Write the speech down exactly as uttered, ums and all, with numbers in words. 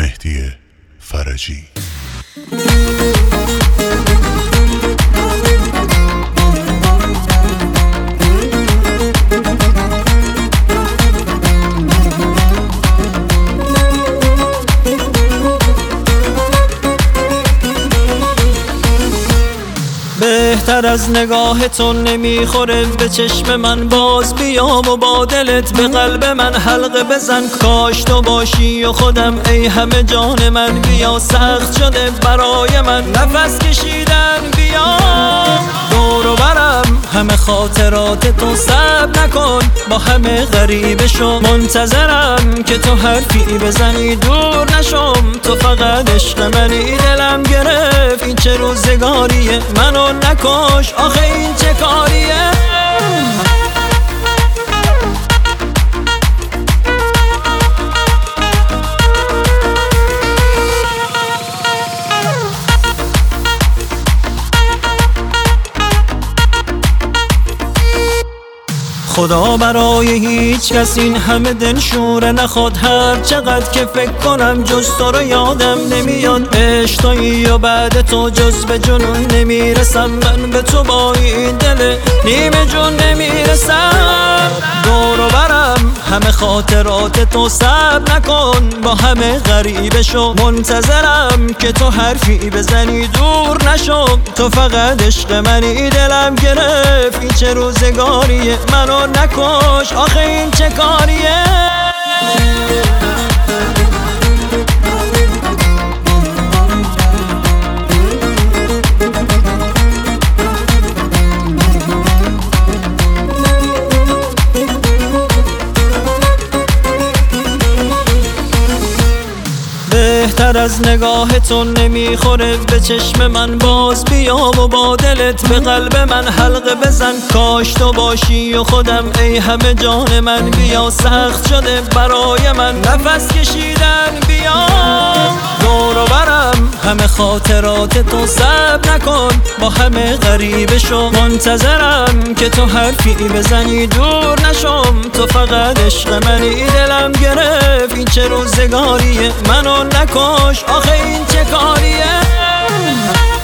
مهدی فرجی. بهتر از نگاه تو نمیخوره به چشم من، باز بیام و با دلت به قلب من حلقه بزن. کاش تو باشی و خودم ای همه جان من، بیا سخت شده برای من نفس کشیدن. بیا دور و برم همه خاطرات تو، صبر نکن با همه غریبه شو. منتظرم که تو حرفی بزنی دور نشم، تو فقط عشق منی. دلم گرفت این چه روزگاریه، منو نکش آخه این چه کاریه. خدا برای هیچ کس این همه دلشوره نخواد. هر چقدر که فکر کنم جز تو رو یادم نمیاد. عشق تویی و بعد تو جز به جنون نمیرسم. من به تو با این دل نیمه جون نمیرسم. دور و برم همه خاطرات تو، صبر نکن با همه غریبه شو. منتظرم که تو حرفی بزنی دور نشم، تو فقط عشق منی. دلم گرفت این چه روزگاریه، منو نکش آخه این چه کاریه. بهتر از نگاه تو نمیخوره به چشم من، باز بیام و با دلت به قلب من حلقه بزن. کاش تو باشی و خودم ای همه جان من، بیا سخت شده برای من نفس کشیدن. بیا دور و برم همه خاطرات تو، صبر نکن با همه غریبه شو. منتظرم که تو حرفی بزنی دور نشم، تو فقط عشق منی. دلم گرفت این چه روزگاریه، منو نکش آخه این چه کاریه.